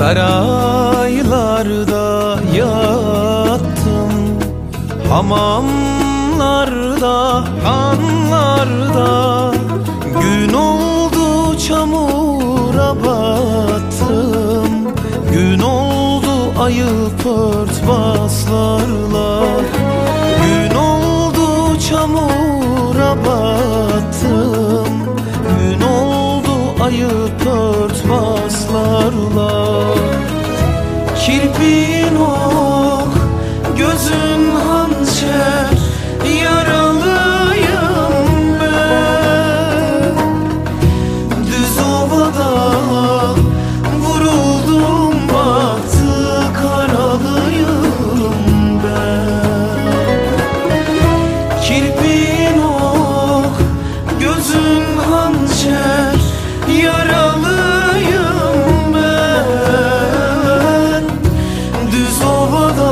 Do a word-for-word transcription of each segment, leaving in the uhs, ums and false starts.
Saraylarda yattım, hamamlarda, hanlarda. Gün oldu çamura battım, gün oldu ayıp örtbaslarla. Gün oldu çamura battım, gün oldu ayıp örtbaslarla. Kirpiğin ok, gözün hançer, yaralıyım ben. Düz ovada vuruldum, baktı karalıyım ben. Kirpiğin ok, gözün hançer, yaralıyım ben. Düz ovada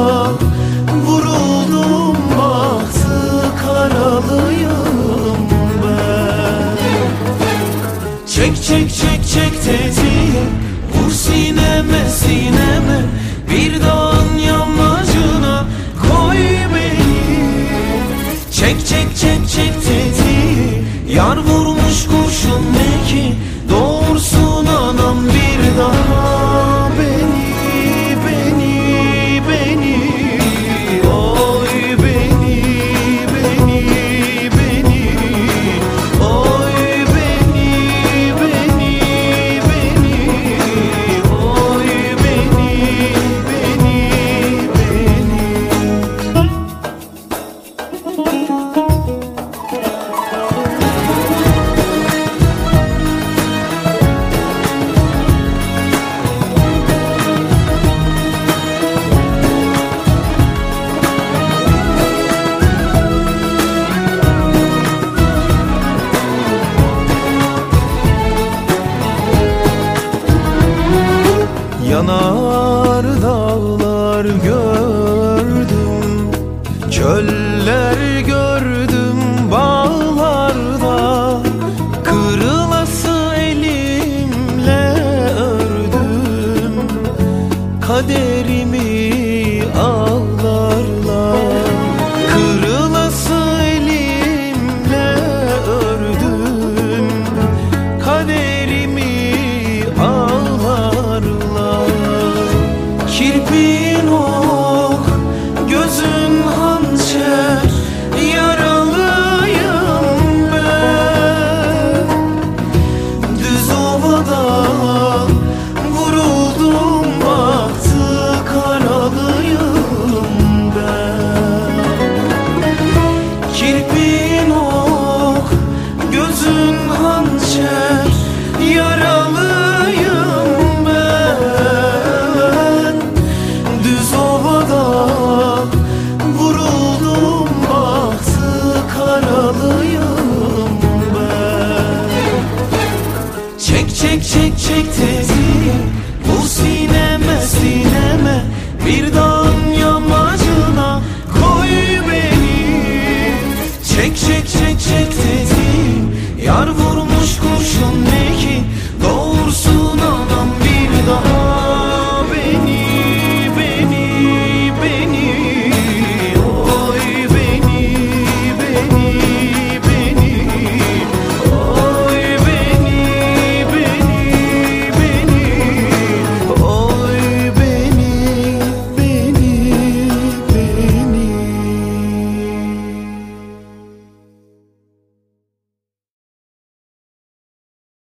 vuruldum, baktı karalıyım ben. Çek çek çek çek tetiği, vur sineme sineme, bir dağın yamacına koy beni. Çek çek çek çek tetiği, yar vurmuş kurşun ne ki, doğursun anam bir daha beni, beni, beni. Oy beni, beni, beni. Oy beni, beni, beni. Oy beni, beni, beni. Yanar dağlar gördüm, çöl